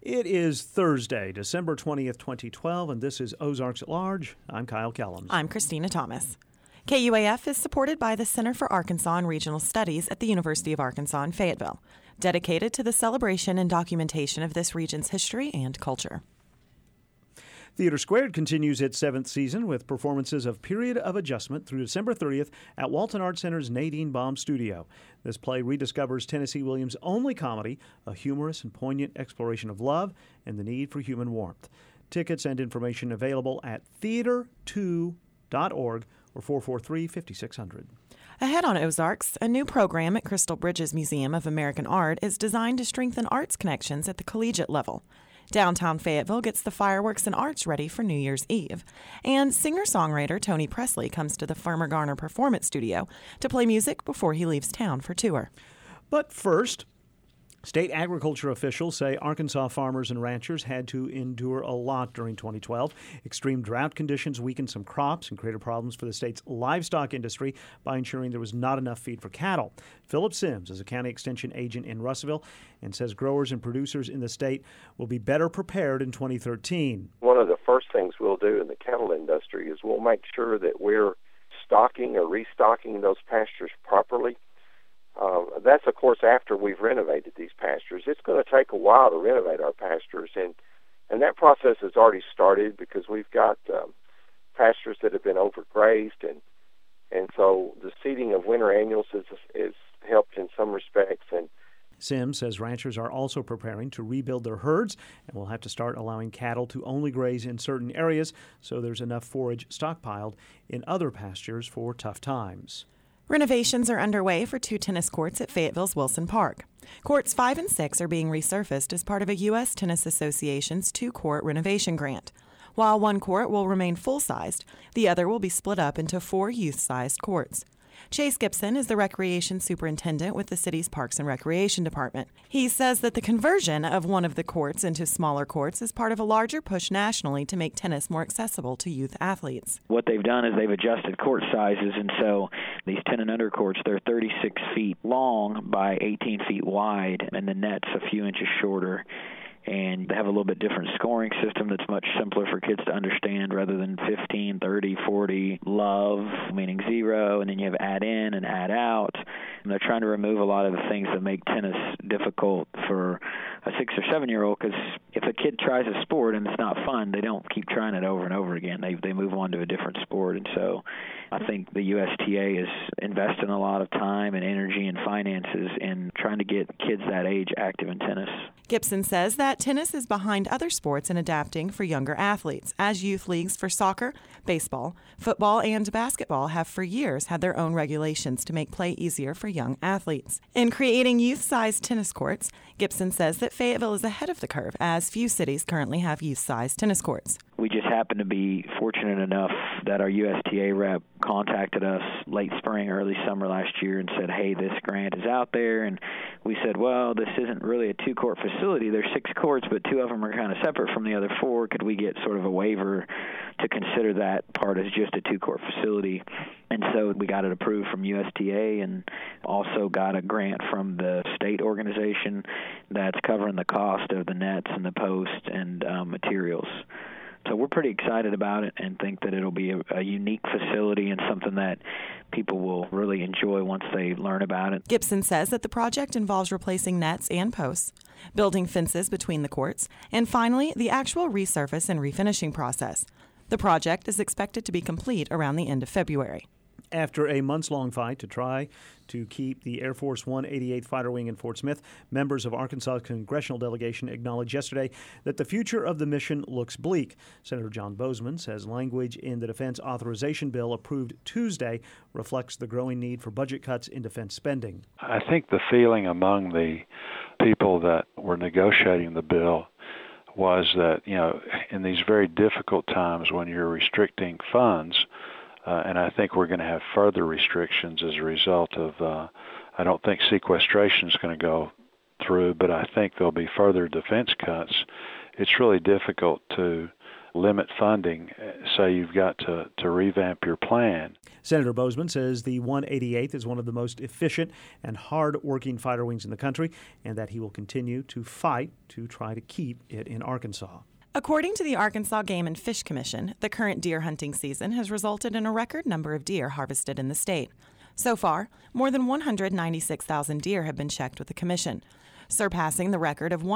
It is Thursday, December 20th, 2012, and this is Ozarks at Large. I'm Kyle Kellums. I'm Christina Thomas. KUAF is supported by the Center for Arkansas and Regional Studies at the University of Arkansas in Fayetteville, dedicated to the celebration and documentation of this region's history and culture. Theater Squared continues its seventh season with performances of Period of Adjustment through December 30th at Walton Arts Center's Nadine Baum Studio. This play rediscovers Tennessee Williams' only comedy, a humorous and poignant exploration of love and the need for human warmth. Tickets and information available at theater2.org or 443-5600. Ahead on Ozarks, a new program at Crystal Bridges Museum of American Art is designed to strengthen arts connections at the collegiate level. Downtown Fayetteville gets the fireworks and arts ready for New Year's Eve. And singer-songwriter Tony Presley comes to the Farmer Garner Performance Studio to play music before he leaves town for tour. But first, state agriculture officials say Arkansas farmers and ranchers had to endure a lot during 2012. Extreme drought conditions weakened some crops and created problems for the state's livestock industry by ensuring there was not enough feed for cattle. Philip Sims is a county extension agent in Russellville and says growers and producers in the state will be better prepared in 2013. One of the first things we'll do in the cattle industry is we'll make sure that we're stocking or restocking those pastures properly. That's, of course, after we've renovated these pastures. It's going to take a while to renovate our pastures, and that process has already started because we've got pastures that have been overgrazed, and so the seeding of winter annuals is helped in some respects. And Sims says ranchers are also preparing to rebuild their herds and will have to start allowing cattle to only graze in certain areas so there's enough forage stockpiled in other pastures for tough times. Renovations are underway for 2 tennis courts at Fayetteville's Wilson Park. Courts 5 and 6 are being resurfaced as part of a U.S. Tennis Association's 2-court renovation grant. While 1 court will remain full-sized, the other will be split up into 4 youth-sized courts. Chase Gibson is the recreation superintendent with the city's Parks and Recreation Department. He says that the conversion of one of the courts into smaller courts is part of a larger push nationally to make tennis more accessible to youth athletes. What they've done is they've adjusted court sizes, and so these 10 and under courts, they're 36 feet long by 18 feet wide, and the net's a few inches shorter. And they have a little bit different scoring system that's much simpler for kids to understand rather than 15, 30, 40, love, meaning 0, and then you have add in and add out. And they're trying to remove a lot of the things that make tennis difficult for a 6 or 7-year-old, because if a kid tries a sport and it's not fun, they don't keep trying it over and over again. They move on to a different sport. And so I think the USTA is investing a lot of time and energy and finances in trying to get kids that age active in tennis. Gibson says that tennis is behind other sports in adapting for younger athletes, as youth leagues for soccer, baseball, football, and basketball have for years had their own regulations to make play easier for young athletes. In creating youth-sized tennis courts, Gibson says that Fayetteville is ahead of the curve, as few cities currently have youth-sized tennis courts. We just happen to be fortunate enough that our USTA rep contacted us late spring, early summer last year and said, hey, this grant is out there. And we said, well, this isn't really a 2-court facility. There's 6 courts, but 2 of them are kind of separate from the other 4. Could we get sort of a waiver to consider that part as just a 2-court facility? And so we got it approved from USTA and also got a grant from the state organization that's covering the cost of the nets and the posts and materials. So we're pretty excited about it and think that it'll be a unique facility and something that people will really enjoy once they learn about it. Gibson says that the project involves replacing nets and posts, building fences between the courts, and finally, the actual resurface and refinishing process. The project is expected to be complete around the end of February. After a months-long fight to try to keep the Air Force 188 Fighter Wing in Fort Smith, members of Arkansas' congressional delegation acknowledged yesterday that the future of the mission looks bleak. Senator John Bozeman says language in the defense authorization bill approved Tuesday reflects the growing need for budget cuts in defense spending. I think the feeling among the people that were negotiating the bill was that, in these very difficult times when you're restricting funds, and I think we're going to have further restrictions as a result of, I don't think sequestration is going to go through, but I think there'll be further defense cuts. It's really difficult to limit funding, say you've got to revamp your plan. Senator Boozman says the 188th is one of the most efficient and hard-working fighter wings in the country, and that he will continue to fight to try to keep it in Arkansas. According to the Arkansas Game and Fish Commission, the current deer hunting season has resulted in a record number of deer harvested in the state. So far, more than 196,000 deer have been checked with the commission, surpassing the record of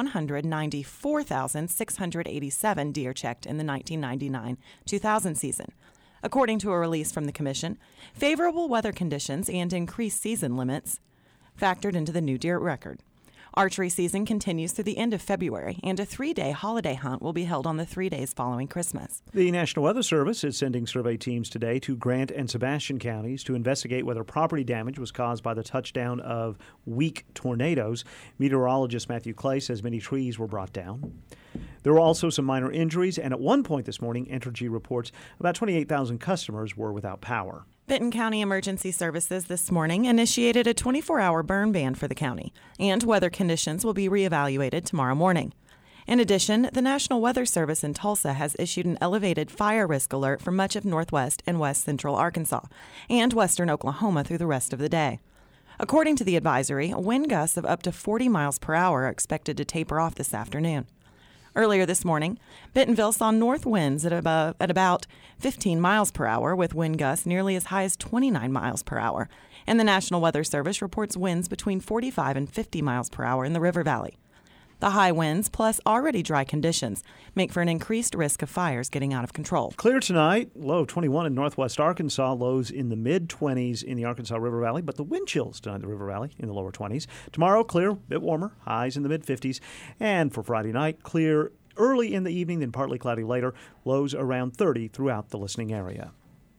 194,687 deer checked in the 1999-2000 season. According to a release from the commission, favorable weather conditions and increased season limits factored into the new deer record. Archery season continues through the end of February, and a 3-day holiday hunt will be held on the 3 days following Christmas. The National Weather Service is sending survey teams today to Grant and Sebastian counties to investigate whether property damage was caused by the touchdown of weak tornadoes. Meteorologist Matthew Clay says many trees were brought down. There were also some minor injuries, and at one point this morning, Entergy reports about 28,000 customers were without power. Benton County Emergency Services this morning initiated a 24-hour burn ban for the county, and weather conditions will be reevaluated tomorrow morning. In addition, the National Weather Service in Tulsa has issued an elevated fire risk alert for much of northwest and west central Arkansas and western Oklahoma through the rest of the day. According to the advisory, wind gusts of up to 40 miles per hour are expected to taper off this afternoon. Earlier this morning, Bentonville saw north winds at about 15 miles per hour, with wind gusts nearly as high as 29 miles per hour. And the National Weather Service reports winds between 45 and 50 miles per hour in the River Valley. The high winds, plus already dry conditions, make for an increased risk of fires getting out of control. Clear tonight, low of 21 in northwest Arkansas, lows in the mid-20s in the Arkansas River Valley, but the wind chills tonight in the River Valley in the lower 20s. Tomorrow, clear, bit warmer, highs in the mid-50s. And for Friday night, clear early in the evening, then partly cloudy later, lows around 30 throughout the listening area.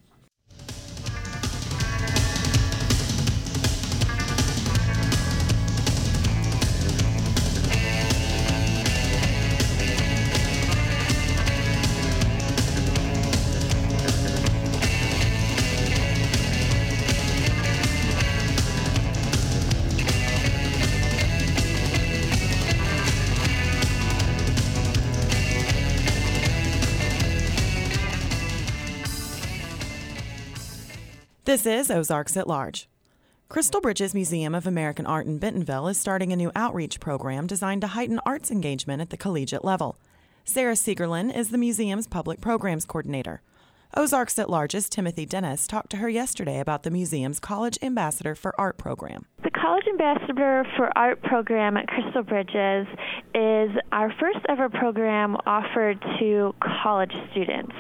This is Ozarks at Large. Crystal Bridges Museum of American Art in Bentonville is starting a new outreach program designed to heighten arts engagement at the collegiate level. Sarah Siegerlin is the museum's public programs coordinator. Ozarks at Large's Timothy Dennis talked to her yesterday about the museum's College Ambassador for Art program. The College Ambassador for Art program at Crystal Bridges is our first ever program offered to college students.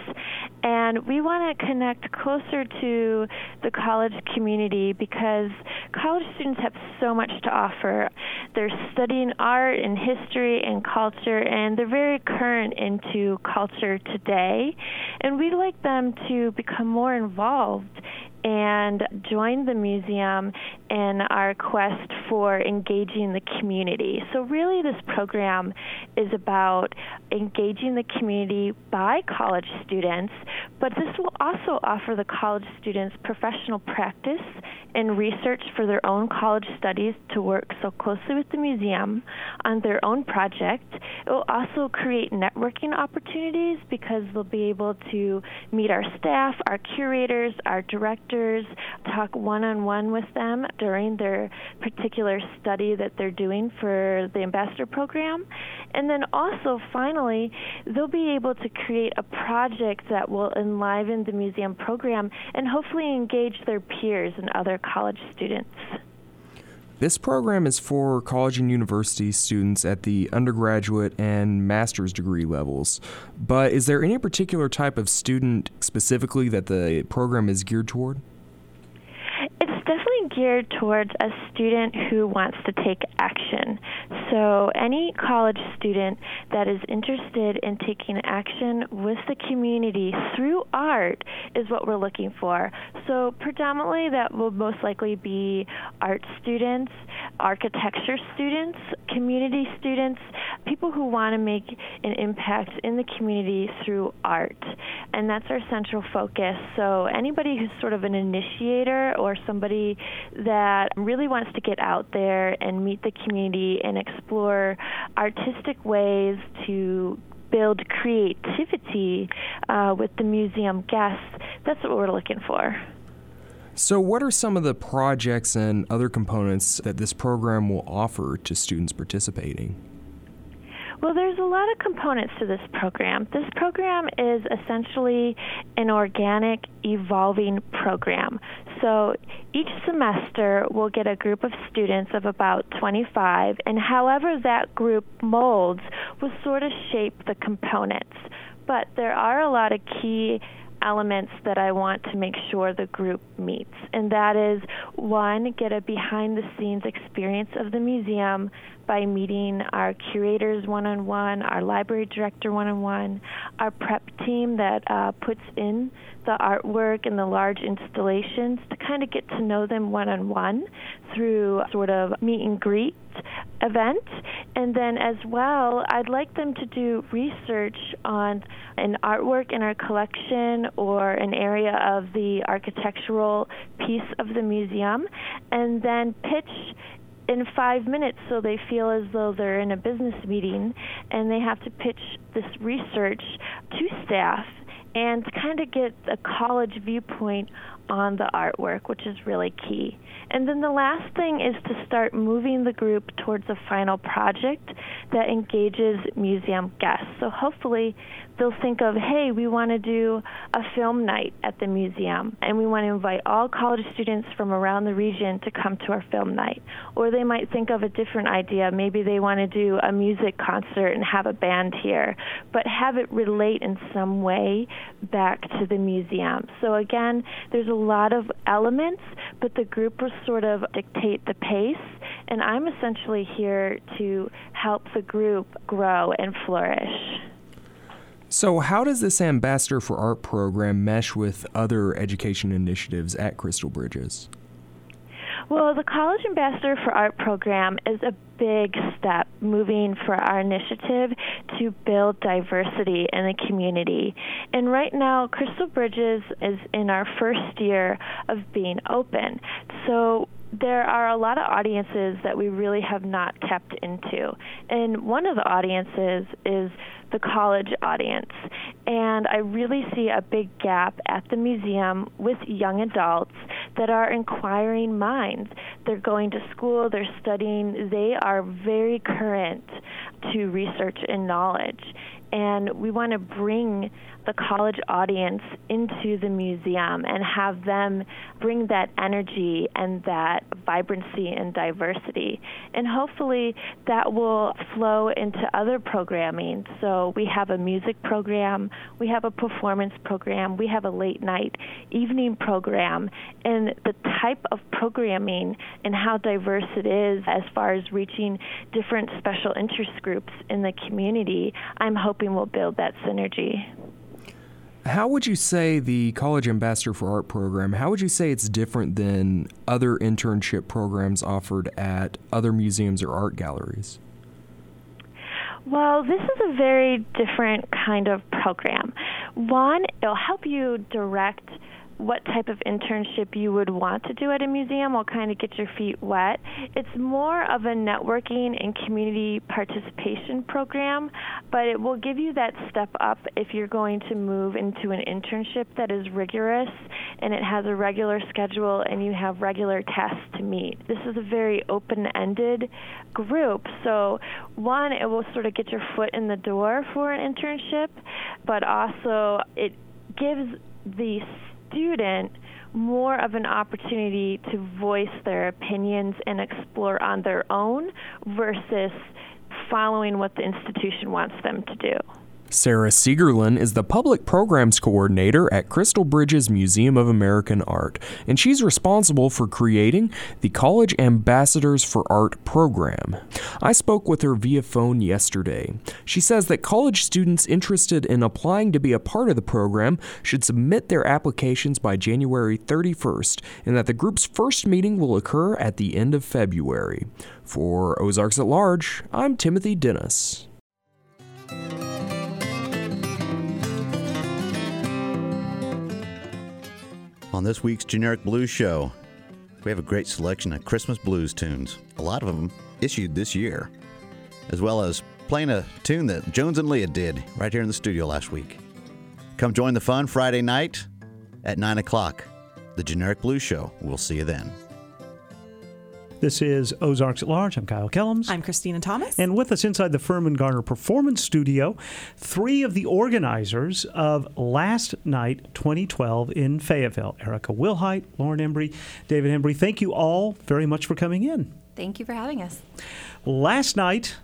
And we want to connect closer to the college community because college students have so much to offer. They're studying art and history and culture, and they're very current into culture today. And we'd like them to become more involved and join the museum in our quest for engaging the community. So really this program is about engaging the community by college students, but this will also offer the college students professional practice and research for their own college studies to work so closely with the museum on their own project. It will also create networking opportunities because they'll be able to meet our staff, our curators, our directors, talk one-on-one with them during their particular study that they're doing for the Ambassador program. And then also, finally, they'll be able to create a project that will enliven the museum program and hopefully engage their peers and other college students. This program is for college and university students at the undergraduate and master's degree levels. But is there any particular type of student specifically that the program is geared toward? It's definitely geared towards a student who wants to take action. So any college student that is interested in taking action with the community through art is what we're looking for. So predominantly that will most likely be art students, architecture students, community students, people who want to make an impact in the community through art. And that's our central focus. So anybody who's sort of an initiator or somebody that really wants to get out there and meet the community and explore artistic ways to build creativity with the museum guests, that's what we're looking for. So what are some of the projects and other components that this program will offer to students participating? Well, there's a lot of components to this program. This program is essentially an organic, evolving program. So each semester we'll get a group of students of about 25, and however that group molds will sort of shape the components. But there are a lot of key elements that I want to make sure the group meets, and that is, one, get a behind-the-scenes experience of the museum by meeting our curators one-on-one, our library director one-on-one, our prep team that puts in the artwork and the large installations, to kind of get to know them one-on-one through sort of meet and greet event. And then as well, I'd like them to do research on an artwork in our collection or an area of the architectural piece of the museum, and then pitch in 5 minutes so they feel as though they're in a business meeting, and they have to pitch this research to staff and kind of get a college viewpoint on the artwork, which is really key. And then the last thing is to start moving the group towards a final project that engages museum guests. So hopefully they'll think of, hey, we want to do a film night at the museum, and we want to invite all college students from around the region to come to our film night. Or they might think of a different idea. Maybe they want to do a music concert and have a band here, but have it relate in some way back to the museum. So again, there's a lot of elements, but the group will sort of dictate the pace, and I'm essentially here to help the group grow and flourish. So how does this Ambassador for Art program mesh with other education initiatives at Crystal Bridges? Well, the College Ambassador for Art program is a big step moving for our initiative to build diversity in the community. And right now, Crystal Bridges is in our first year of being open. So there are a lot of audiences that we really have not tapped into. And one of the audiences is the college audience. And I really see a big gap at the museum with young adults that are inquiring minds. They're going to school, they're studying, they are very current to research and knowledge. And we want to bring the college audience into the museum and have them bring that energy and that vibrancy and diversity. And hopefully that will flow into other programming. So we have a music program, we have a performance program, we have a late night evening program. And the type of programming and how diverse it is as far as reaching different special interest groups in the community, I'm hoping will build that synergy. How would you say the College Ambassador for Art program, how would you say it's different than other internship programs offered at other museums or art galleries? Well, this is a very different kind of program. One, it'll help you direct what type of internship you would want to do at a museum will kind of get your feet wet. It's more of a networking and community participation program, but it will give you that step up if you're going to move into an internship that is rigorous and it has a regular schedule and you have regular tests to meet. This is a very open-ended group. So one, it will sort of get your foot in the door for an internship, but also it gives the student more of an opportunity to voice their opinions and explore on their own versus following what the institution wants them to do. Sarah Siegerlin is the Public Programs Coordinator at Crystal Bridges Museum of American Art, and she's responsible for creating the College Ambassadors for Art program. I spoke with her via phone yesterday. She says that college students interested in applying to be a part of the program should submit their applications by January 31st, and that the group's first meeting will occur at the end of February. For Ozarks at Large, I'm Timothy Dennis. On this week's Generic Blues Show, we have a great selection of Christmas blues tunes, a lot of them issued this year, as well as playing a tune that Jones and Leah did right here in the studio last week. Come join the fun Friday night at 9 o'clock. The Generic Blues Show. We'll see you then. This is Ozarks at Large. I'm Kyle Kellums. I'm Christina Thomas. And with us inside the Furman Garner Performance Studio, 3 of the organizers of Last Night 2012 in Fayetteville. Erica Wilhite, Lauren Embry, David Embry. Thank you all very much for coming in. Thank you for having us. Last night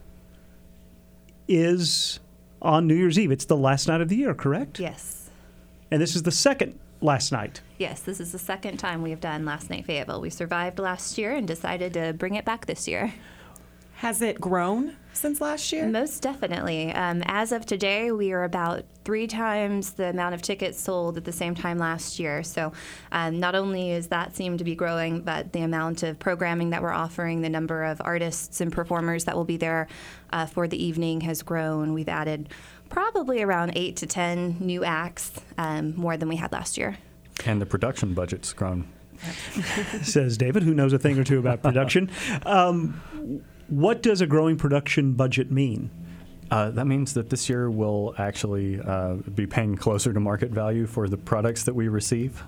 is on New Year's Eve. It's the last night of the year, correct? Yes. And this is the second last night. Yes, this is the second time we have done Last Night Fayetteville. We survived last year and decided to bring it back this year. Has it grown since last year? Most definitely. As of today, we are about 3 times the amount of tickets sold at the same time last year. So not only is that seem to be growing, but the amount of programming that we're offering, the number of artists and performers that will be there for the evening has grown. We've added probably around 8 to 10 new acts, more than we had last year. And the production budget's grown. Says David, who knows a thing or two about production. What does a growing production budget mean? That means that this year we'll actually be paying closer to market value for the products that we receive.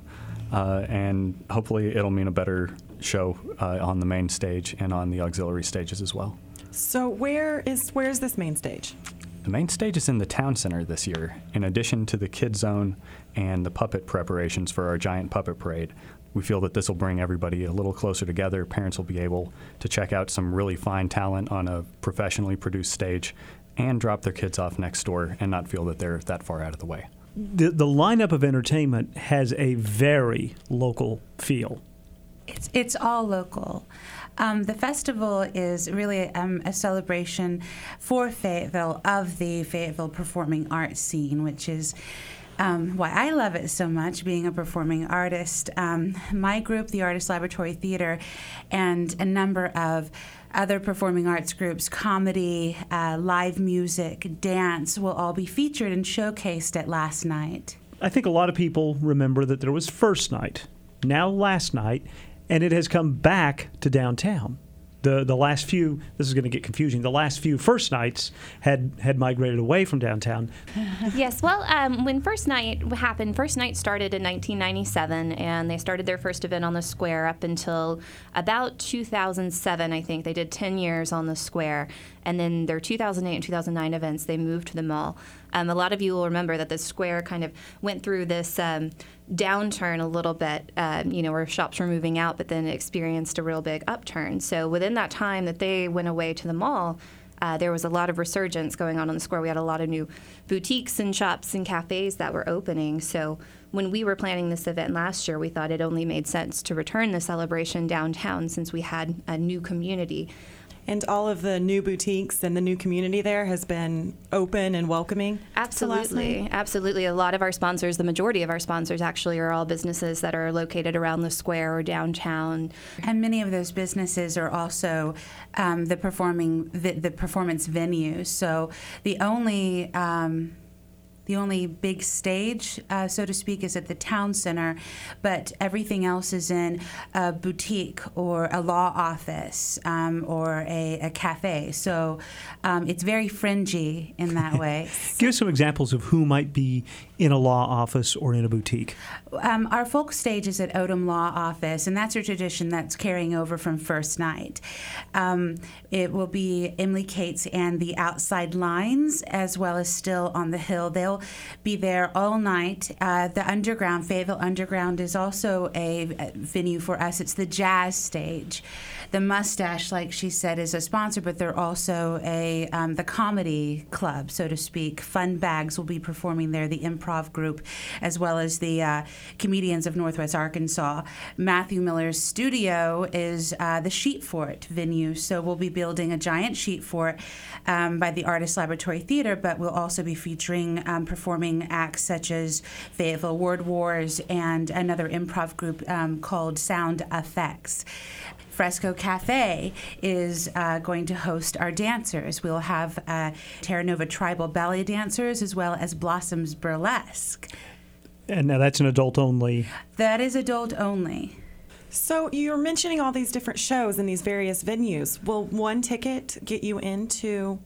And hopefully it'll mean a better show on the main stage and on the auxiliary stages as well. So where is this main stage? The main stage is in the town center this year. In addition to the Kid Zone and the puppet preparations for our giant puppet parade, we feel that this will bring everybody a little closer together. Parents will be able to check out some really fine talent on a professionally produced stage and drop their kids off next door and not feel that they're that far out of the way. The lineup of entertainment has a very local feel. It's all local. The festival is really a celebration for Fayetteville of the Fayetteville performing arts scene, which is why I love it so much, being a performing artist. My group, the Artist Laboratory Theater, and a number of other performing arts groups, comedy, live music, dance, will all be featured and showcased at Last Night. I think a lot of people remember that there was First Night, now Last Night, and it has come back to downtown. The last few, this is going to get confusing, the last few First Nights had migrated away from downtown. Yes, well, when First Night happened, First Night started in 1997, and they started their first event on the square up until about 2007, I think. They did 10 years on the square, and then their 2008 and 2009 events, they moved to the mall. A lot of you will remember that the square kind of went through this downturn a little bit, where shops were moving out, but then it experienced a real big upturn. So within that time that they went away to the mall, there was a lot of resurgence going on the square. We had a lot of new boutiques and shops and cafes that were opening. So when we were planning this event last year, we thought it only made sense to return the celebration downtown since we had a new community. And all of the new boutiques and the new community there has been open and welcoming? Absolutely. Absolutely. A lot of our sponsors, the majority of our sponsors actually are all businesses that are located around the square or downtown. And many of those businesses are also the performance venues. So the only big stage, so to speak, is at the town center, but everything else is in a boutique or a law office or a cafe. So it's very fringy in that way. Give us some examples of who might be in a law office or in a boutique. Our folk stage is at Odom Law Office, and that's a tradition that's carrying over from First Night. It will be Emily Cates and the Outside Lines, as well as Still on the Hill. They'll be there all night. The Underground, Fayetteville Underground, is also a venue for us. It's the jazz stage. The Mustache, like she said, is a sponsor, but they're also the comedy club, so to speak. Fun Bags will be performing there, the improv group, as well as the comedians of Northwest Arkansas. Matthew Miller's studio is the Sheet Fort venue, so we'll be building a giant sheet fort by the Artist Laboratory Theater, but we'll also be featuring performing acts such as Fayetteville Word Wars and another improv group called Sound Effects. Fresco Cafe is going to host our dancers. We'll have Terra Nova Tribal Ballet dancers as well as Blossoms Burlesque. And now that's an adult only. That is adult only. So you're mentioning all these different shows in these various venues. Will one ticket get you into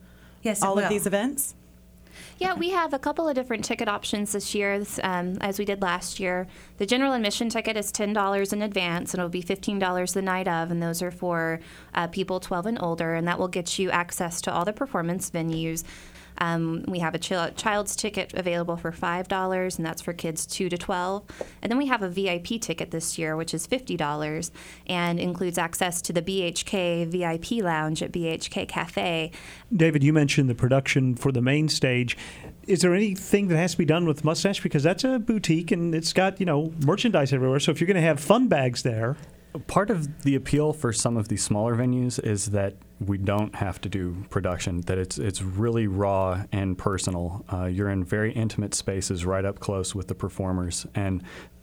Yes, it all will. of these events? Yeah, we have a couple of different ticket options this year, as we did last year. The general admission ticket is $10 in advance, and it'll be $15 the night of, and those are for people 12 and older, and that will get you access to all the performance venues. We have a child's ticket available for $5, and that's for kids 2 to 12. And then we have a VIP ticket this year, which is $50, and includes access to the BHK VIP lounge at BHK Cafe. David, you mentioned the production for the main stage. Is there anything that has to be done with Mustache? Because that's a boutique, and it's got, merchandise everywhere. So if you're going to have fun bags there... Part of the appeal for some of these smaller venues is that we don't have to do production, that it's really raw and personal. You're in very intimate spaces right up close with the performers. And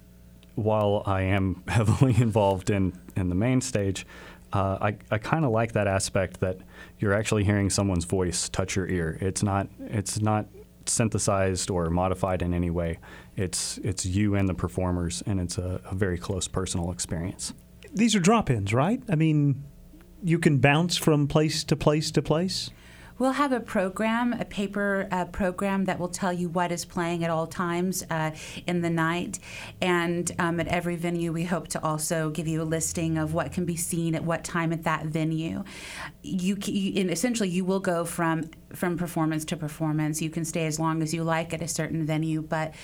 while I am heavily involved in the main stage, I kind of like that aspect that you're actually hearing someone's voice touch your ear. It's not synthesized or modified in any way. It's you and the performers, and it's a very close personal experience. These are drop-ins, right? I mean, you can bounce from place to place to place? We'll have a paper program that will tell you what is playing at all times in the night. And at every venue, we hope to also give you a listing of what can be seen at what time at that venue. And essentially, you will go from performance to performance. You can stay as long as you like at a certain venue, but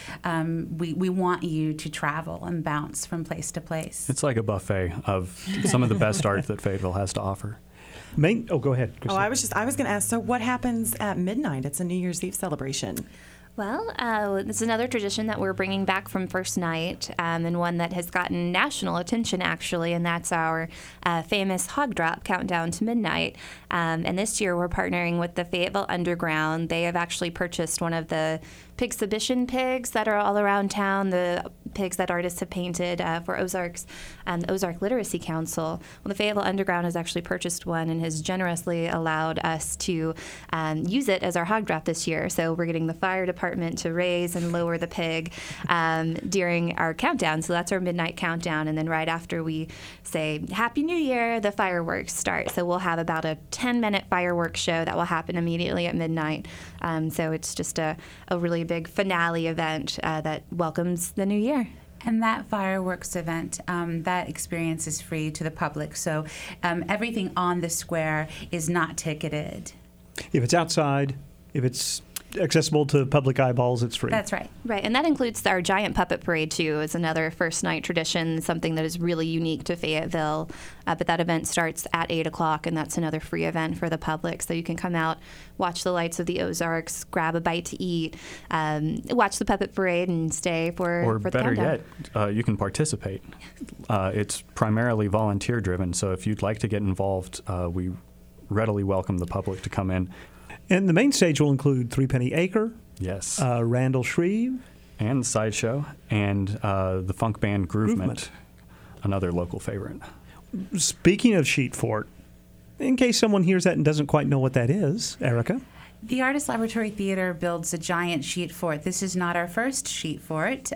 we want you to travel and bounce from place to place. It's like a buffet of some of the best art that Fayetteville has to offer. Go ahead, Christine. I was going to ask, so what happens at midnight? It's a New Year's Eve celebration. Well, it's another tradition that we're bringing back from first night, and one that has gotten national attention, actually, and that's our famous Hog Drop Countdown to Midnight. And this year we're partnering with the Fayetteville Underground. They have actually purchased one of the Pigsibition pigs that are all around town, the pigs that artists have painted for Ozarks and the Ozark Literacy Council. Well, the Fayetteville Underground has actually purchased one and has generously allowed us to use it as our hog drop this year. So we're getting the fire department to raise and lower the pig during our countdown. So that's our midnight countdown. And then right after we say Happy New Year, the fireworks start. So we'll have about a 10-minute fireworks show that will happen immediately at midnight. So it's just a really big finale event that welcomes the new year. And that fireworks event, that experience is free to the public. So everything on the square is not ticketed. If it's outside, if it's accessible to public eyeballs, it's free. That's right. Right, and that includes our giant puppet parade, too. It's another first night tradition, something that is really unique to Fayetteville. But that event starts at 8 o'clock, and that's another free event for the public. So you can come out, watch the lights of the Ozarks, grab a bite to eat, watch the puppet parade, and stay for the countdown. Or better yet, you can participate. It's primarily volunteer-driven, so if you'd like to get involved, we readily welcome the public to come in. And the main stage will include Threepenny Acre, yes, Randall Shreve, and Sideshow, and the funk band Groovement, another local favorite. Speaking of Sheet Fort, in case someone hears that and doesn't quite know what that is, Erica? The Artist Laboratory Theater builds a giant sheet fort. This is not our first sheet fort.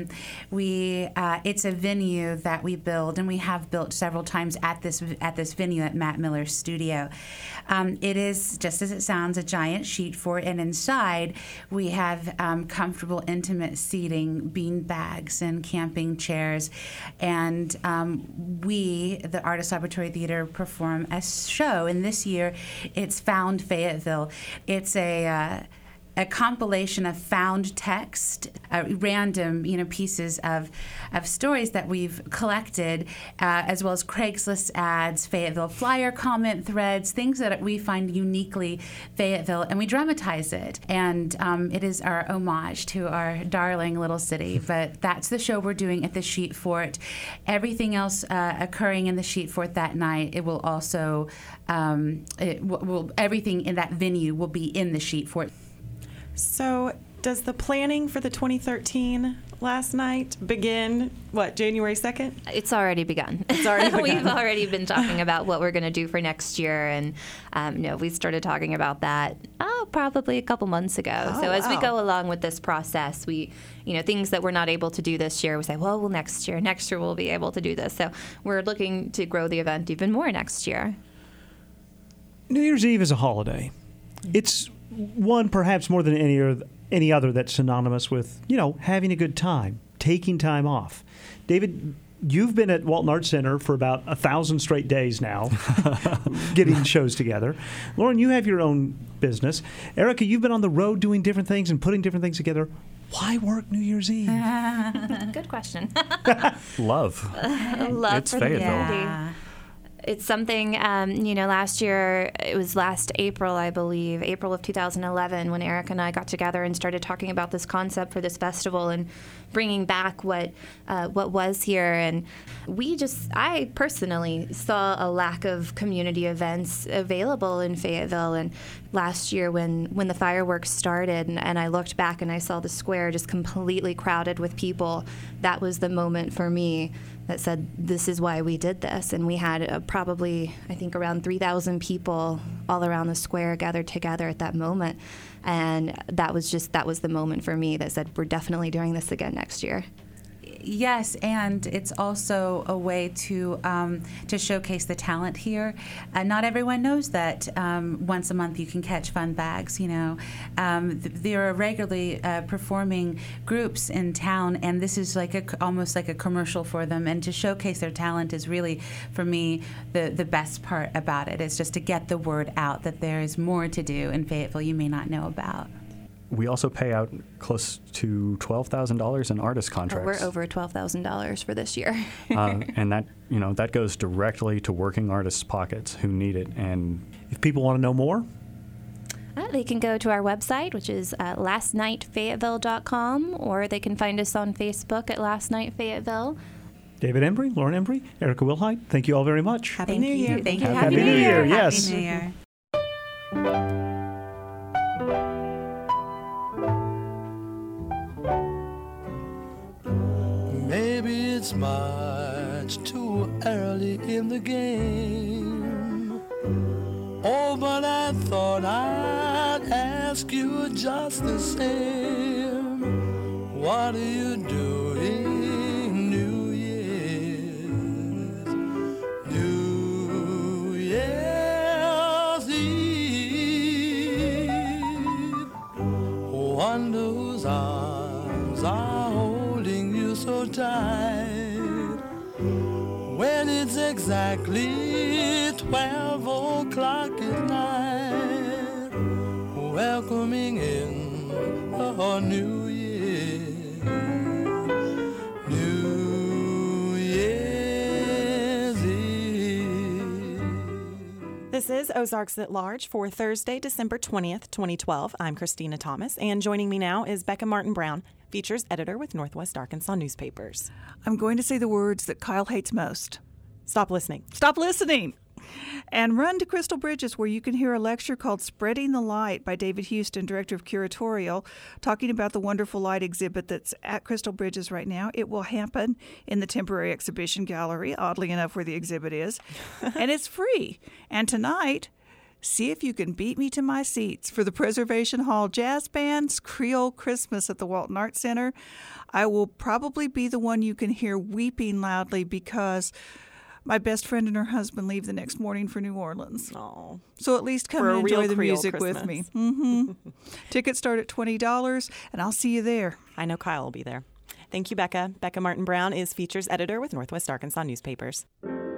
It's a venue that we build, and we have built several times at this venue at Matt Miller's studio. It is, just as it sounds, a giant sheet fort, and inside we have comfortable, intimate seating, bean bags, and camping chairs. And we, the Artist Laboratory Theater, perform a show, and this year it's Found Fayetteville. It's a compilation of found text, random pieces of stories that we've collected, as well as Craigslist ads, Fayetteville flyer comment threads, things that we find uniquely Fayetteville, and we dramatize it. And it is our homage to our darling little city. But that's the show we're doing at the Sheet Fort. Everything else occurring in the Sheet Fort that night, it will also everything in that venue will be in the Sheet Fort. So does the planning for the 2013 last night begin, January 2nd? It's already begun. It's already begun. We've already been talking about what we're going to do for next year, and we started talking about that probably a couple months ago. As we go along with this process, we, things that we're not able to do this year, we say, well, next year we'll be able to do this. So we're looking to grow the event even more next year. New Year's Eve is a holiday. It's one perhaps more than any other that's synonymous with, having a good time, taking time off. David, you've been at Walton Arts Center for about 1,000 straight days now, getting shows together. Lauren, you have your own business. Erica, you've been on the road doing different things and putting different things together. Why work New Year's Eve? Good question. Love. Love it's for Fayetteville. the community. It's something, last year, it was last April, I believe, April of 2011, when Eric and I got together and started talking about this concept for this festival and bringing back what was here. And I personally saw a lack of community events available in Fayetteville. And last year when the fireworks started and I looked back and I saw the square just completely crowded with people, that was the moment for me that said, this is why we did this. And we had probably, I think, around 3,000 people all around the square gathered together at that moment. And that was the moment for me that said, we're definitely doing this again next year. Yes, and it's also a way to showcase the talent here. Not everyone knows that once a month you can catch fun bags. There are regularly performing groups in town, and this is almost like a commercial for them. And to showcase their talent is really, for me, the best part about it. It's just to get the word out that there is more to do in Fayetteville you may not know about. We also pay out close to $12,000 in artist contracts. We're over $12,000 for this year. And that goes directly to working artists' pockets who need it. And if people want to know more, they can go to our website, which is lastnightfayetteville.com, or they can find us on Facebook at Last Night Fayetteville. David Embry, Lauren Embry, Erica Wilhite, thank you all very much. Happy New Year. Thank you. Happy New Year. Yes. Happy New Year. Maybe it's much too early in the game. Oh, but I thought I'd ask you just the same. What are you doing New Year's? New Year's Eve. Wonder whose arms are holding you so tight when it's exactly 12 o'clock at night, welcoming in a new year, New Year's Eve. This is Ozarks at Large for Thursday, December 20th, 2012. I'm Christina Thomas, and joining me now is Becca Martin Brown, features editor with Northwest Arkansas Newspapers. I'm going to say the words that Kyle hates most. Stop listening. Stop listening! And run to Crystal Bridges, where you can hear a lecture called Spreading the Light by David Houston, Director of Curatorial, talking about the wonderful light exhibit that's at Crystal Bridges right now. It will happen in the temporary exhibition gallery, oddly enough, where the exhibit is. And it's free. And tonight, see if you can beat me to my seats for the Preservation Hall Jazz Band's Creole Christmas at the Walton Arts Center. I will probably be the one you can hear weeping loudly because my best friend and her husband leave the next morning for New Orleans. Oh, so at least come for and enjoy the music Christmas with me. Mm-hmm. Tickets start at $20, and I'll see you there. I know Kyle will be there. Thank you, Becca. Becca Martin Brown is features editor with Northwest Arkansas Newspapers.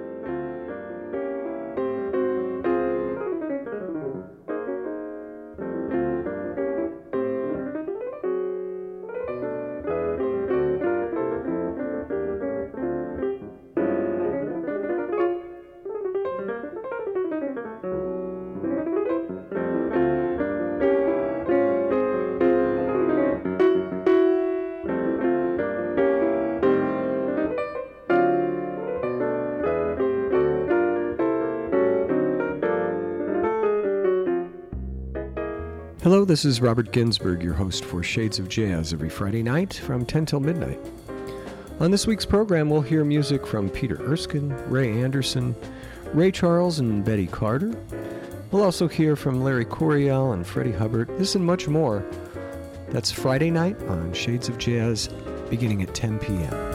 Hello, this is Robert Ginsburg, your host for Shades of Jazz every Friday night from 10 till midnight. On this week's program, we'll hear music from Peter Erskine, Ray Anderson, Ray Charles, and Betty Carter. We'll also hear from Larry Coryell and Freddie Hubbard, this and much more. That's Friday night on Shades of Jazz, beginning at 10 p.m.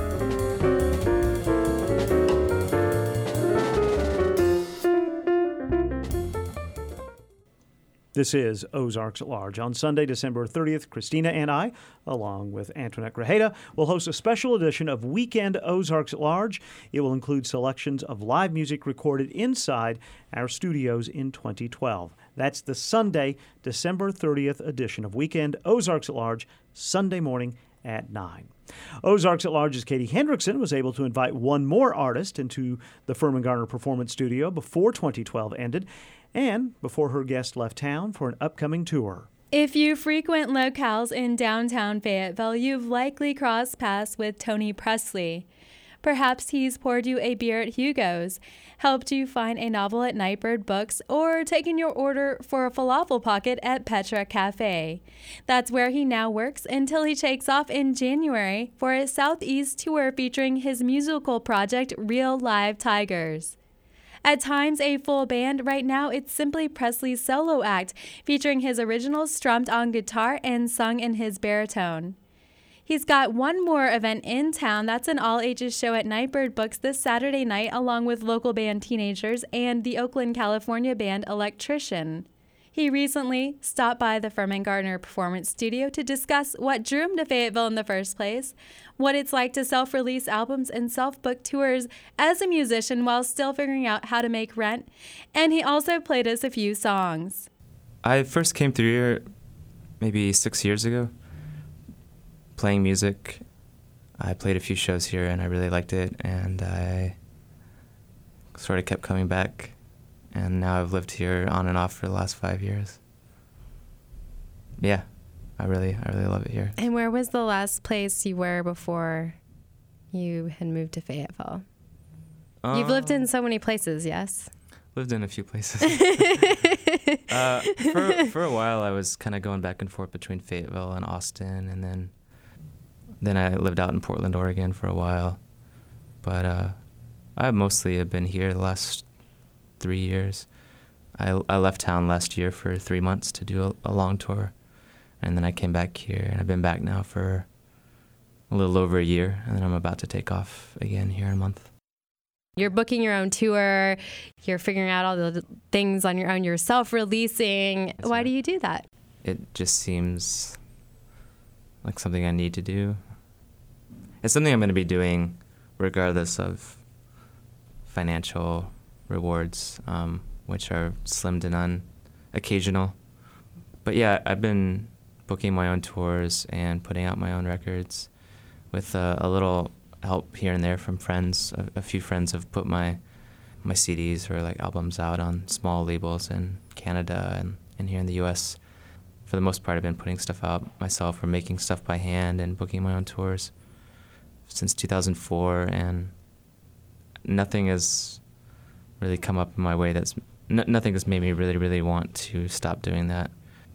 This is Ozarks at Large. On Sunday, December 30th, Christina and I, along with Antoinette Grajeda, will host a special edition of Weekend Ozarks at Large. It will include selections of live music recorded inside our studios in 2012. That's the Sunday, December 30th edition of Weekend Ozarks at Large, Sunday morning at 9. Ozarks at Large's Katie Hendrickson was able to invite one more artist into the Furman Garner Performance Studio before 2012 ended, and before her guest left town for an upcoming tour. If you frequent locales in downtown Fayetteville, you've likely crossed paths with Tony Presley. Perhaps he's poured you a beer at Hugo's, helped you find a novel at Nightbird Books, or taken your order for a falafel pocket at Petra Cafe. That's where he now works until he takes off in January for a Southeast tour featuring his musical project, Real Live Tigers. At times a full band, right now it's simply Presley's solo act, featuring his originals strummed on guitar and sung in his baritone. He's got one more event in town. That's an all-ages show at Nightbird Books this Saturday night, along with local band Teenagers and the Oakland, California band Electrician. He recently stopped by the Furman Garner Performance Studio to discuss what drew him to Fayetteville in the first place, what it's like to self-release albums and self-book tours as a musician while still figuring out how to make rent, and he also played us a few songs. I first came through here maybe 6 years ago, playing music. I played a few shows here and I really liked it, and I sort of kept coming back. And now I've lived here on and off for the last 5 years. Yeah, I really love it here. And where was the last place you were before you had moved to Fayetteville? You've lived in so many places, yes? Lived in a few places. For a while, I was kind of going back and forth between Fayetteville and Austin, and then I lived out in Portland, Oregon for a while. But I mostly have been here the last 3 years. I left town last year for 3 months to do a long tour, and then I came back here, and I've been back now for a little over a year, and then I'm about to take off again here in a month. You're booking your own tour, you're figuring out all the things on your own, you're self-releasing. Why do you do that? It just seems like something I need to do. It's something I'm going to be doing regardless of financial rewards, which are slim to none, occasional. But yeah, I've been booking my own tours and putting out my own records with a little help here and there from friends. A few friends have put my CDs or like albums out on small labels in Canada and here in the U.S. For the most part, I've been putting stuff out myself or making stuff by hand and booking my own tours since 2004, and nothing has really come up in my way nothing has made me really want to stop doing that.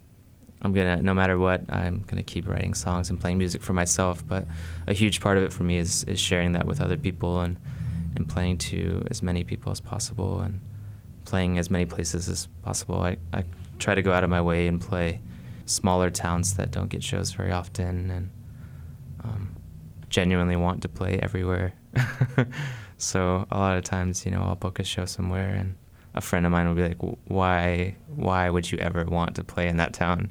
No matter what, I'm gonna keep writing songs and playing music for myself, but a huge part of it for me is sharing that with other people and playing to as many people as possible and playing as many places as possible. I try to go out of my way and play smaller towns that don't get shows very often, and genuinely want to play everywhere. So a lot of times, I'll book a show somewhere and a friend of mine will be like, why would you ever want to play in that town?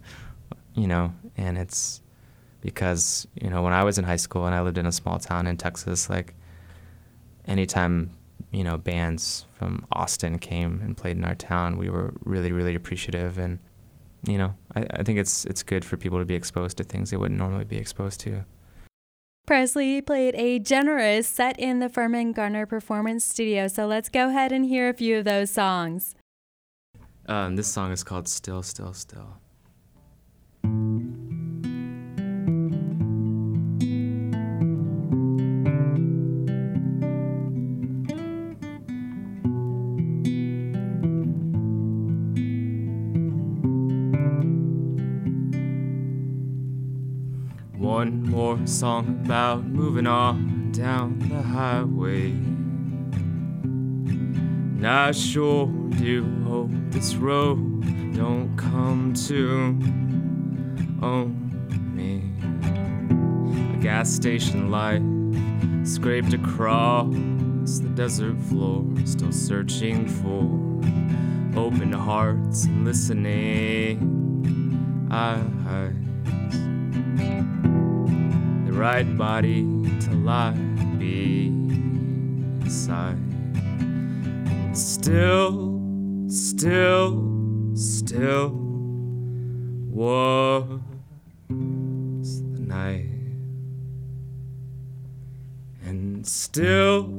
And it's because, when I was in high school and I lived in a small town in Texas, like anytime, bands from Austin came and played in our town, we were really appreciative. And, I think it's good for people to be exposed to things they wouldn't normally be exposed to. Presley played a generous set in the Furman Garner Performance Studio, so let's go ahead and hear a few of those songs. This song is called Still, Still, Still. One more song about moving on down the highway. Not sure you hope this road don't come to own me. A gas station light scraped across the desert floor, still searching for open hearts and listening eyes, the right body to lie beside. Still was the night, and still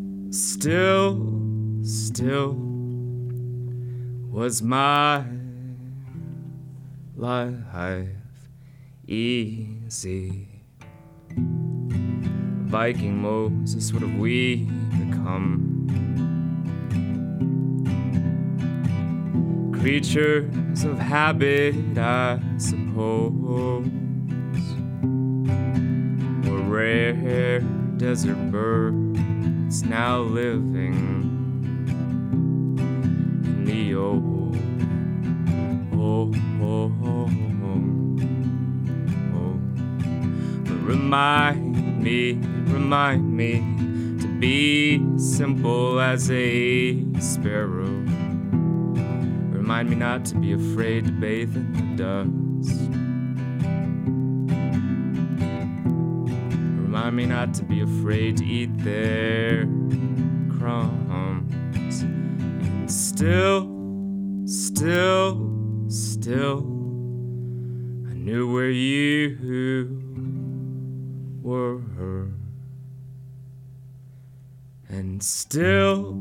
was my life easy. Viking Moses, what have we become? Creatures of habit, I suppose. We're rare desert birds now living in the old, But remind me to be simple as a sparrow. Remind me not to be afraid to bathe in the dust. Remind me not to be afraid to eat their crumbs. And still, I knew where you were. And still,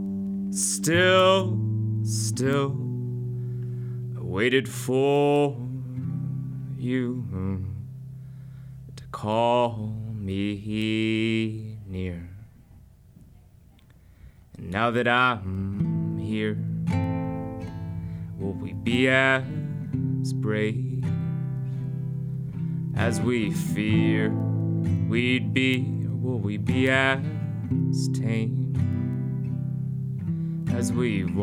I waited for you to call me near. And now that I'm here, will we be as brave as we fear we'd be? Or will we be as tame as we've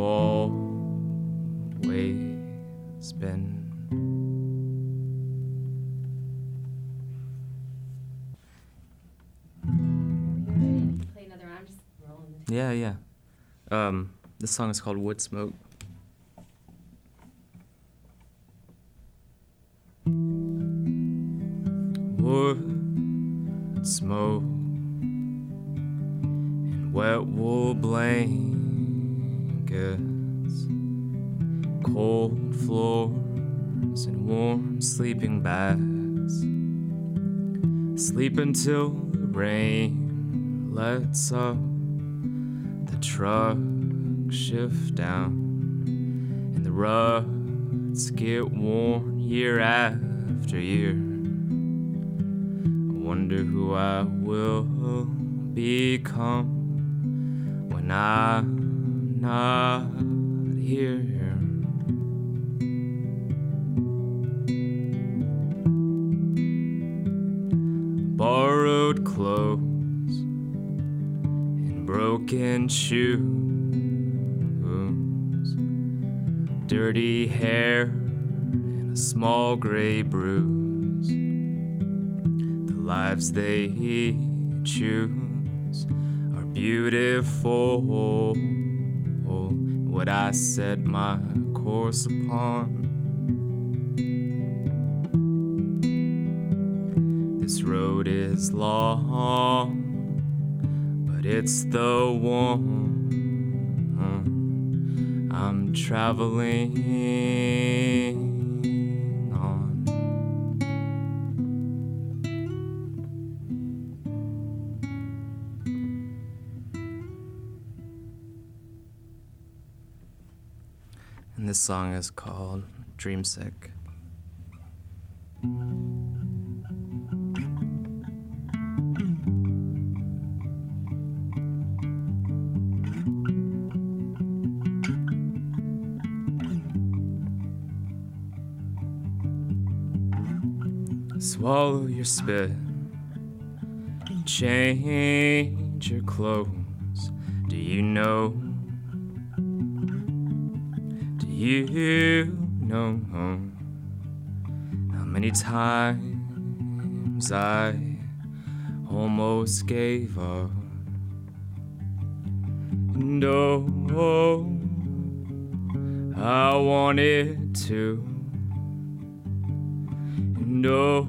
always been? Play another one. I'm just rolling. Yeah. This song is called Wood Smoke. Wood smoke and wet wool blankets, cold floors and warm sleeping bags. Sleep until the rain lets up, the truck shift down, and the ruts get worn year after year. I wonder who I will become when I'm not here. Borrowed clothes and broken shoes, dirty hair and a small gray bruise. The lives they choose are beautiful, what I set my course upon. This road is long, but it's the one I'm traveling on. And this song is called Dreamsick. Swallow your spit, change your clothes. Do you know how many times I almost gave up? And oh, I wanted to. And oh,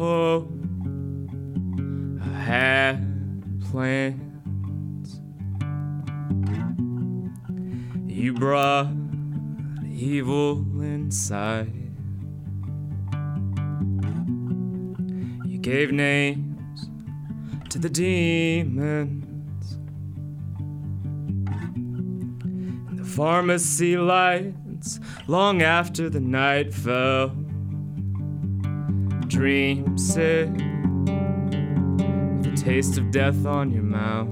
I had plans. You brought evil inside. You gave names to the demons. And the pharmacy lights long after the night fell. Dream sick, with the taste of death on your mouth.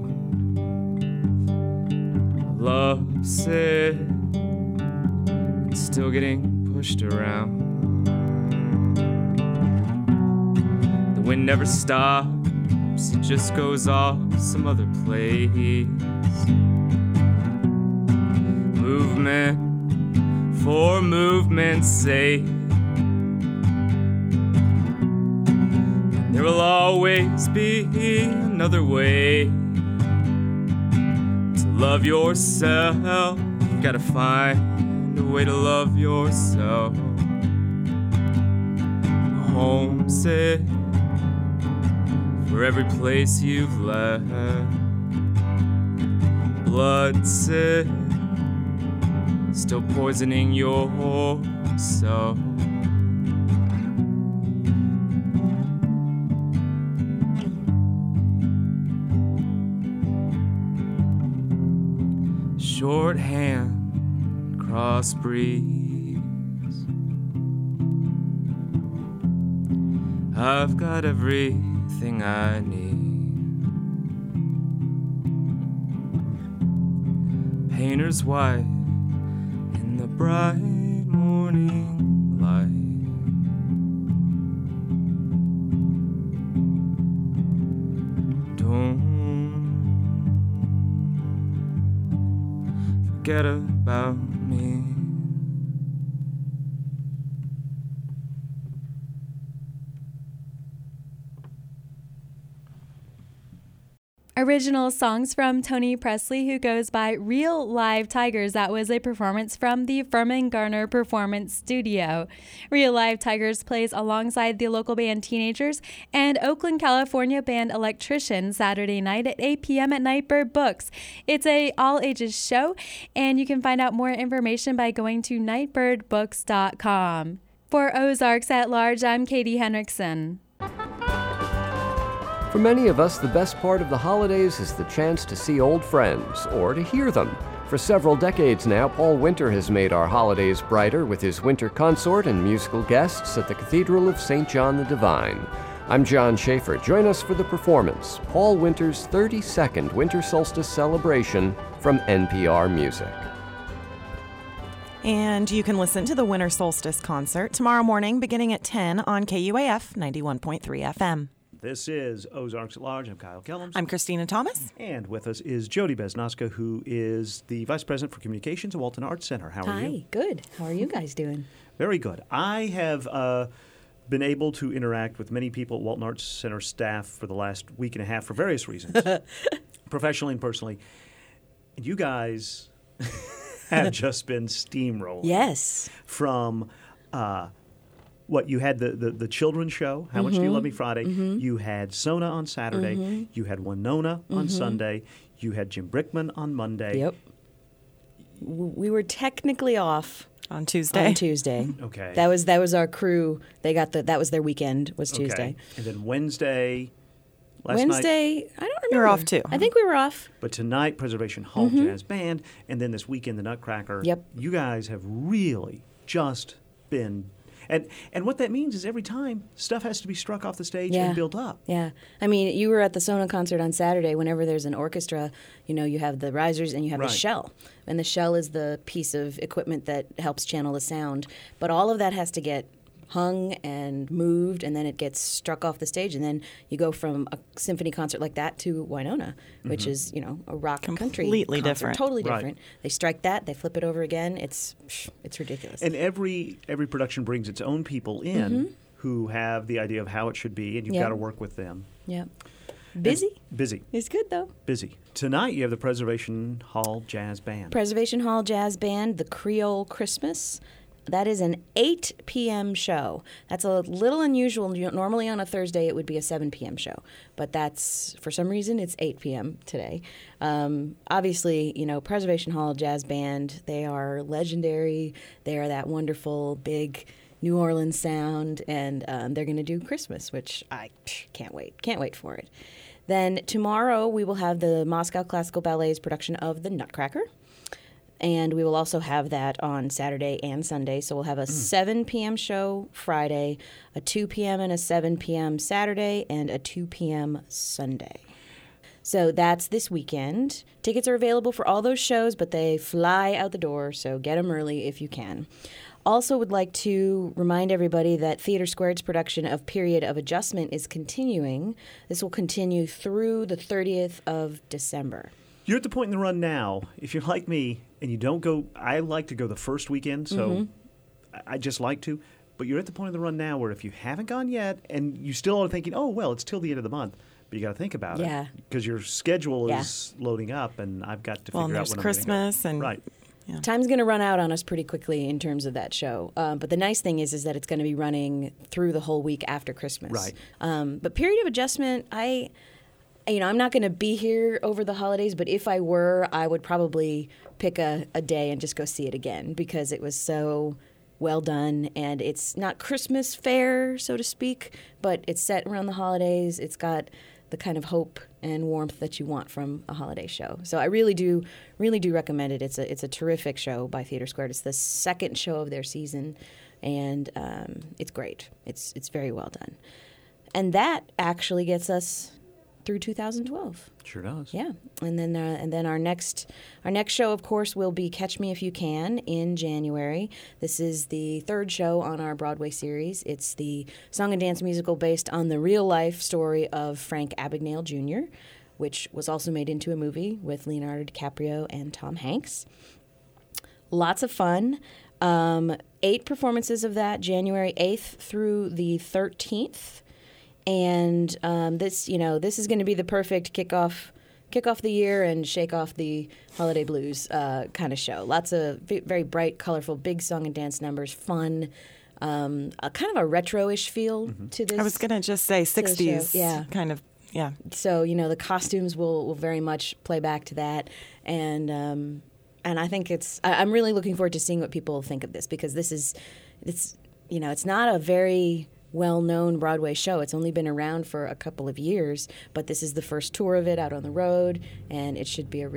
Love sick, and still getting pushed around. The wind never stops, it just goes off some other place. Movement for movement's sake. There will always be another way to love yourself. You gotta find a way to love yourself. Homesick for every place you've left. Blood sick, still poisoning yourself. Shorthand, crossbreeds. I've got everything I need. Painter's white in the bright morning light. Don't forget about me. Original songs from Tony Presley, who goes by Real Live Tigers. That was a performance from the Furman Garner Performance Studio. Real Live Tigers plays alongside the local band Teenagers and Oakland, California band Electrician Saturday night at 8 p.m. at Nightbird Books. It's a all-ages show, and you can find out more information by going to nightbirdbooks.com. For Ozarks at Large, I'm Katie Henriksen. For many of us, the best part of the holidays is the chance to see old friends or to hear them. For several decades now, Paul Winter has made our holidays brighter with his winter consort and musical guests at the Cathedral of St. John the Divine. I'm John Schaefer. Join us for the performance, Paul Winter's 32nd Winter Solstice Celebration from NPR Music. And you can listen to the Winter Solstice concert tomorrow morning beginning at 10 on KUAF 91.3 FM. This is Ozarks at Large. I'm Kyle Kellums. I'm Christina Thomas. And with us is Jody Besnoska, who is the Vice President for Communications at Walton Arts Center. How are you? Hi, good. How are you guys doing? Very good. I have been able to interact with many people at Walton Arts Center staff for the last week and a half for various reasons, professionally and personally. And you guys have just been steamrolling. Yes. From... what, you had the children's show, How Much Do You Love Me Friday. You had Sona on Saturday. You had Winona on Sunday. You had Jim Brickman on Monday. Yep. We were technically off on Tuesday. Okay. That was our crew. They got that was their weekend, was Tuesday. And then Wednesday, last night. Wednesday, I don't remember. You were off too. I think we were off. But tonight, Preservation Hall Jazz Band, and then this weekend, the Nutcracker. Yep. You guys have really just been... And what that means is every time stuff has to be struck off the stage and built up. Yeah. I mean, you were at the Sona concert on Saturday. Whenever there's an orchestra, you have the risers and you have the shell. And the shell is the piece of equipment that helps channel the sound. But all of that has to get hung and moved, and then it gets struck off the stage. And then you go from a symphony concert like that to Winona, which is, a rock country completely concert, different. Totally different. They strike that, they flip it over again. It's ridiculous. And every production brings its own people in who have the idea of how it should be, and you've got to work with them. Yeah. Busy? Busy. It's good, though. Busy. Tonight you have the Preservation Hall Jazz Band. Preservation Hall Jazz Band, the Creole Christmas. That is an 8 p.m. show. That's a little unusual. Normally on a Thursday it would be a 7 p.m. show, but that's, for some reason, it's 8 p.m. today. Obviously, Preservation Hall Jazz Band, they are legendary. They are that wonderful, big New Orleans sound, and they're going to do Christmas, which I can't wait. Can't wait for it. Then tomorrow we will have the Moscow Classical Ballet's production of The Nutcracker. And we will also have that on Saturday and Sunday. So we'll have a 7 p.m. show Friday, a 2 p.m. and a 7 p.m. Saturday, and a 2 p.m. Sunday. So that's this weekend. Tickets are available for all those shows, but they fly out the door, so get them early if you can. Also would like to remind everybody that Theater Squared's production of Period of Adjustment is continuing. This will continue through the 30th of December. You're at the point in the run now, if you're like me and you don't go, I like to go the first weekend, so I just like to. But you're at the point in the run now where if you haven't gone yet and you still are thinking, oh, well, it's till the end of the month, but you got to think about it. Because your schedule is loading up and I've got to figure out when I'm going to go. Christmas and right. Yeah. Time's going to run out on us pretty quickly in terms of that show. But the nice thing is that it's going to be running through the whole week after Christmas. Right. But Period of Adjustment, I'm not going to be here over the holidays, but if I were, I would probably pick a day and just go see it again because it was so well done. And it's not Christmas fare, so to speak, but it's set around the holidays. It's got the kind of hope and warmth that you want from a holiday show. So I really do recommend it. It's a terrific show by Theater Squared. It's the second show of their season, and it's great. It's very well done. And that actually gets us through 2012. Sure does. Yeah, and then our next show, of course, will be Catch Me If You Can in January. This is the third show on our Broadway series. It's the song and dance musical based on the real life story of Frank Abagnale Jr., which was also made into a movie with Leonardo DiCaprio and Tom Hanks. Lots of fun. 8 performances of that, January 8th through the 13th. And this is going to be the perfect kick off the year and shake off the holiday blues kind of show. Lots of very bright, colorful, big song and dance numbers, fun, a kind of a retro-ish feel to this. I was going to just say 60s kind of, yeah. So, the costumes will very much play back to that. And I think I'm really looking forward to seeing what people think of this because it's not a very well-known Broadway show. It's only been around for a couple of years, but this is the first tour of it out on the road, and it should be a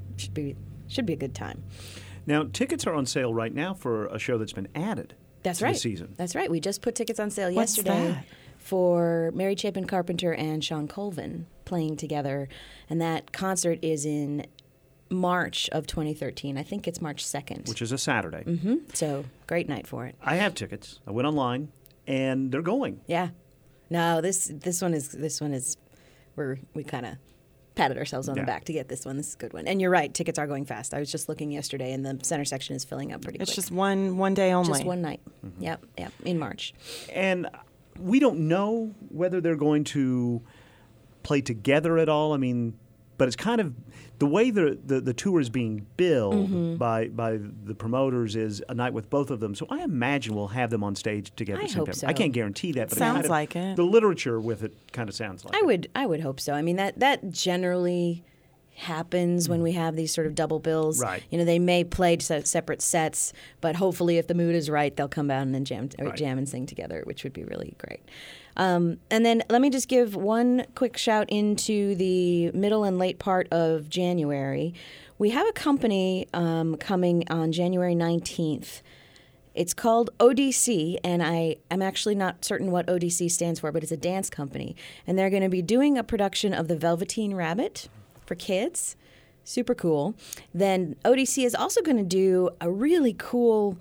good time. Now, tickets are on sale right now for a show that's been added to the season. That's right. We just put tickets on sale yesterday for Mary Chapin Carpenter and Sean Colvin playing together, and that concert is in March of 2013. I think it's March 2nd. Which is a Saturday. So, great night for it. I have tickets. I went online. And they're going. Yeah. No, this one is we kind of patted ourselves on the back to get this one. This is a good one. And you're right, tickets are going fast. I was just looking yesterday, and the center section is filling up pretty quick. It's just one day only. Just one night. Yep, in March. And we don't know whether they're going to play together at all. I mean, but it's kind of the way the tour is being billed by the promoters is a night with both of them. So I imagine we'll have them on stage together. I hope so. I can't guarantee that, but sounds like it. The literature with it kind of sounds like it. I would hope so. I mean that generally happens when we have these sort of double bills. Right. They may play separate sets, but hopefully if the mood is right, they'll come out and then jam and sing together, which would be really great. And then let me just give one quick shout into the middle and late part of January. We have a company coming on January 19th. It's called ODC, and I'm actually not certain what ODC stands for, but it's a dance company. And they're going to be doing a production of The Velveteen Rabbit for kids. Super cool. Then ODC is also going to do a really cool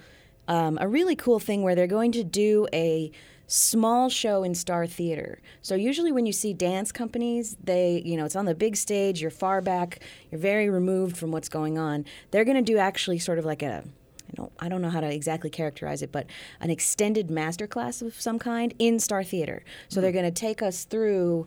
thing where they're going to do a small show in Star Theater. So usually when you see dance companies, it's on the big stage, you're far back, you're very removed from what's going on. They're going to do actually sort of like I don't know how to exactly characterize it, but an extended masterclass of some kind in Star Theater. So they're going to take us through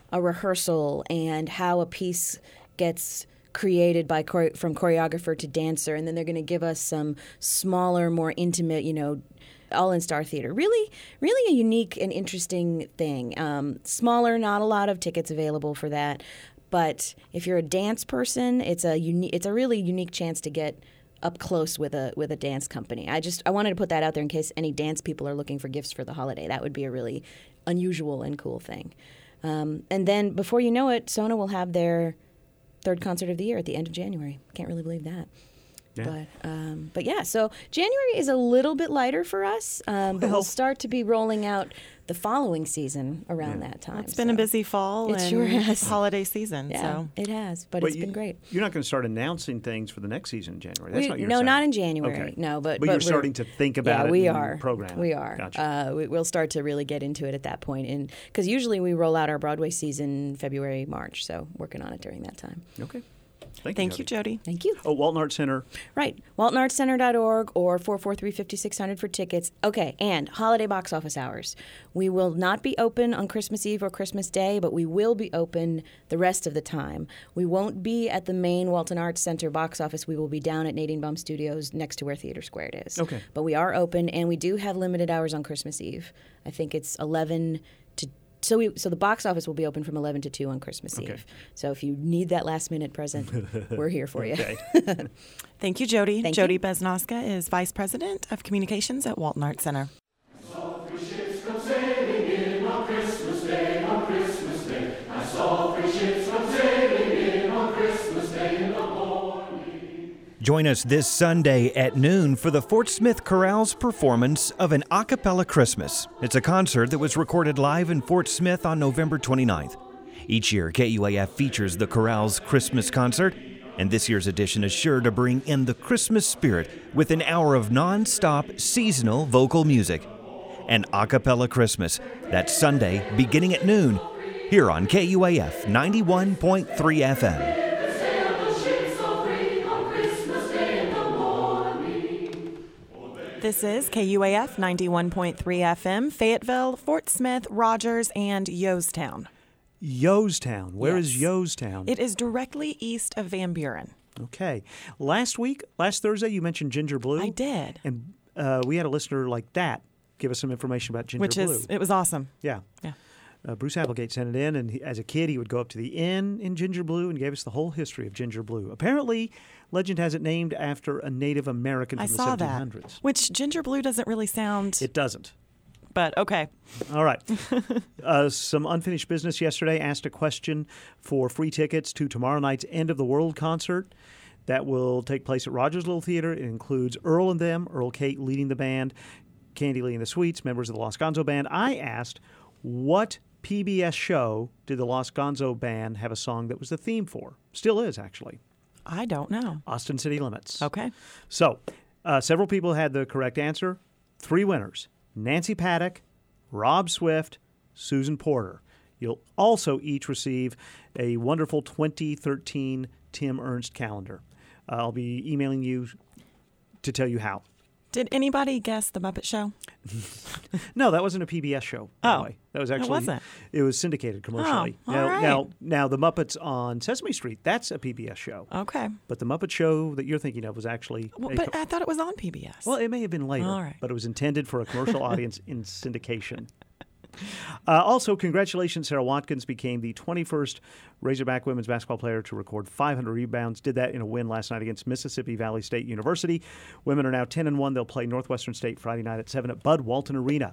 a rehearsal and how a piece gets created from choreographer to dancer, and then they're going to give us some smaller, more intimate, all in Star Theater. Really, really a unique and interesting thing. Smaller, not a lot of tickets available for that, but if you're a dance person, it's a really unique chance to get up close with a dance company. I wanted to put that out there in case any dance people are looking for gifts for the holiday. That would be a really unusual and cool thing. And then before you know it, Sona will have their third concert of the year at the end of January. Can't really believe that. Yeah. But yeah, so January is a little bit lighter for us, but we'll start to be rolling out the following season around that time. It's been a busy fall and sure has. holiday season. Yeah, so. it has, but it's been great. You're not going to start announcing things for the next season in January. That's not your No, saying. not in January. Okay. No, but you're starting to think about it. We and are. Program. We are. Gotcha. We'll start to really get into it at that point, and because usually we roll out our Broadway season February, March. So working on it during that time. Okay. Thank you, Jody. Thank you. Oh, Walton Arts Center. Right. WaltonArtsCenter.org or 443-5600 for tickets. Okay, and holiday box office hours. We will not be open on Christmas Eve or Christmas Day, but we will be open the rest of the time. We won't be at the main Walton Arts Center box office. We will be down at Nadine Baum Studios next to where Theater Square is. Okay. But we are open, and we do have limited hours on Christmas Eve. I think it's 11 to So the box office will be open from 11 to 2 on Christmas Eve. So if you need that last-minute present, we're here for you. Thank you, Jody. Thank Jody you. Beznoska is Vice President of Communications at Walton Arts Center. Join us this Sunday at noon for the Fort Smith Chorale's performance of an a cappella Christmas. It's a concert that was recorded live in Fort Smith on November 29th. Each year, KUAF features the chorale's Christmas concert, and this year's edition is sure to bring in the Christmas spirit with an hour of non-stop seasonal vocal music. An a cappella Christmas. That's Sunday, beginning at noon, here on KUAF 91.3 FM. This is KUAF 91.3 FM, Fayetteville, Fort Smith, Rogers, and Yostown. Yostown. Where is Yostown? It is directly east of Van Buren. Okay. Last Thursday, you mentioned Ginger Blue. I did. And we had a listener like that give us some information about Ginger Blue. It was awesome. Yeah. Yeah. Bruce Applegate sent it in, and as a kid, he would go up to the inn in Ginger Blue and gave us the whole history of Ginger Blue. Apparently, legend has it named after a Native American from the 1700s. That. Which Ginger Blue doesn't really sound... It doesn't. But, okay. All right. Some unfinished business yesterday asked a question for free tickets to tomorrow night's End of the World concert. That will take place at Rogers Little Theater. It includes Earl and them, Earl Kate leading the band, Candy Lee and the Sweets, members of the Los Gonzo Band. I asked, what PBS show did the Los Gonzo Band have a song that was the theme for? Still is, actually. I don't know. Austin City Limits. Okay. So, several people had the correct answer. 3 winners: Nancy Paddock, Rob Swift, Susan Porter. You'll also each receive a wonderful 2013 Tim Ernst calendar. I'll be emailing you to tell you how. Did anybody guess The Muppet Show? No, that wasn't a PBS show. By the way. That was actually. It wasn't. It was syndicated commercially. Oh, all right. Now, The Muppets on Sesame Street, that's a PBS show. Okay. But The Muppet Show that you're thinking of was actually. But I thought it was on PBS. Well, it may have been later. All right. But it was intended for a commercial audience in syndication. Also, congratulations, Sarah Watkins became the 21st Razorback women's basketball player to record 500 rebounds. Did that in a win last night against Mississippi Valley State University. Women are now 10-1. They'll play Northwestern State Friday night at 7 at Bud Walton Arena.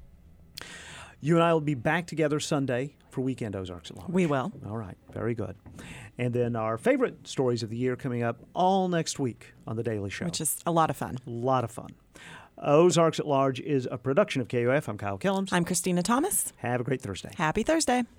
You and I will be back together Sunday for Weekend Ozarks at Large. We will. All right. Very good. And then our favorite stories of the year coming up all next week on The Daily Show. Which is a lot of fun. A lot of fun. Ozarks at Large is a production of KUF. I'm Kyle Kellums. I'm Christina Thomas. Have a great Thursday. Happy Thursday.